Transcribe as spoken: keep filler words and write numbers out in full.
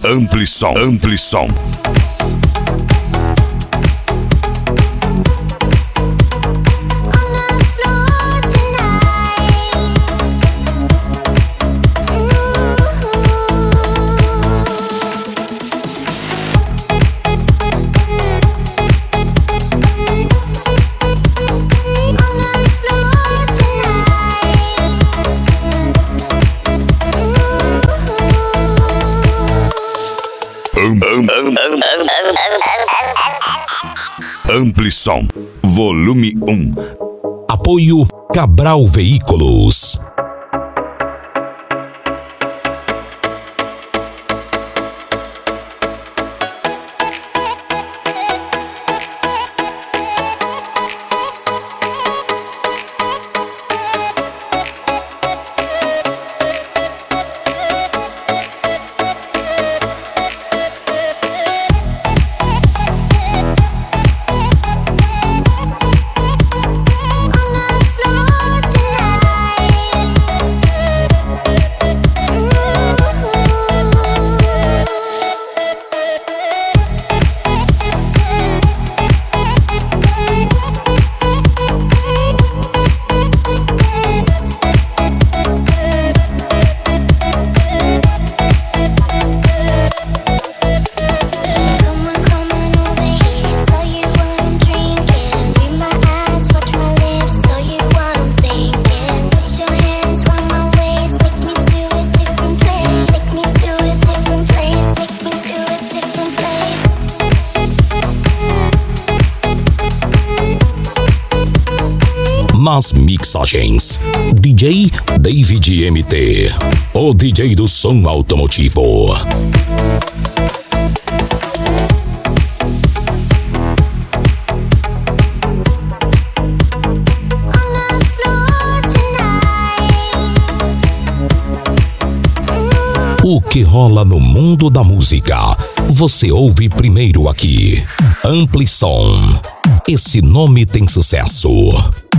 Amplisom, Amplisom. Amplisom, volume um. Apoio Cabral Veículos. Nas mixagens, D J David M T, o D J do som automotivo. O que rola no mundo da música, você ouve primeiro aqui. Amplisom. Esse nome tem sucesso.